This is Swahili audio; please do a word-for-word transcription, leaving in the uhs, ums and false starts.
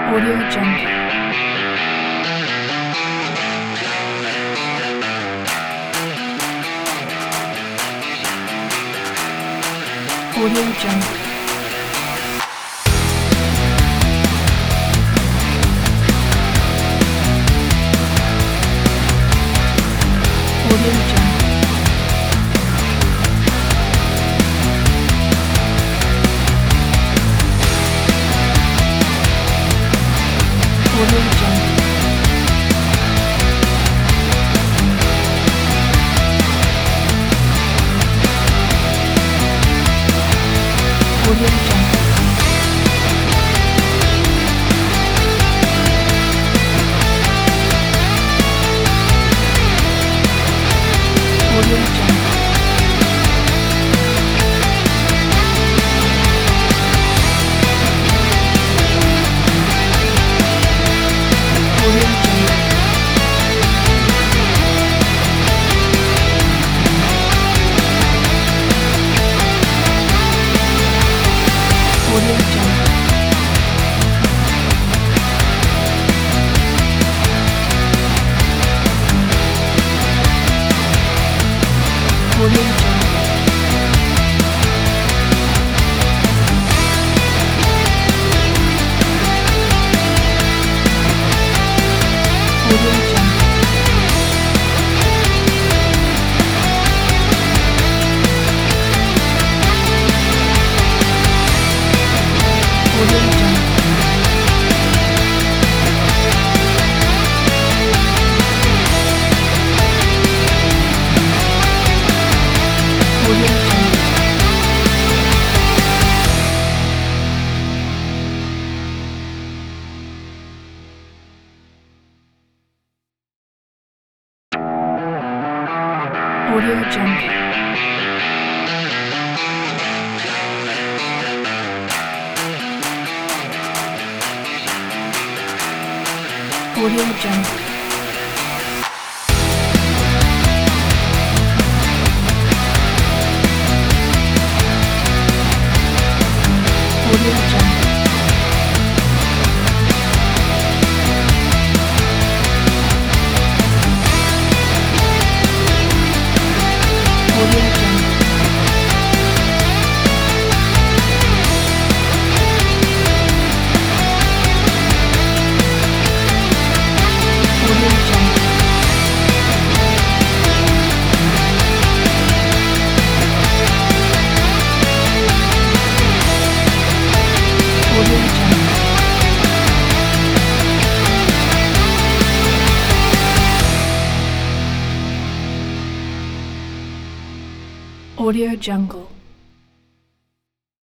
Audio Jungle. Audio Jungle. Audio Jungle. Audio Jungle. Audio Jungle. Audio Jungle. Audio Jungle. Audio Jungle. Audio Jungle. Audio Jungle. Audio Jungle. Audio Jungle. Audio Jungle. Audio Jungle. Audio Jungle. Audio Jungle. Audio Jungle. Audio Jungle. Audio Jungle.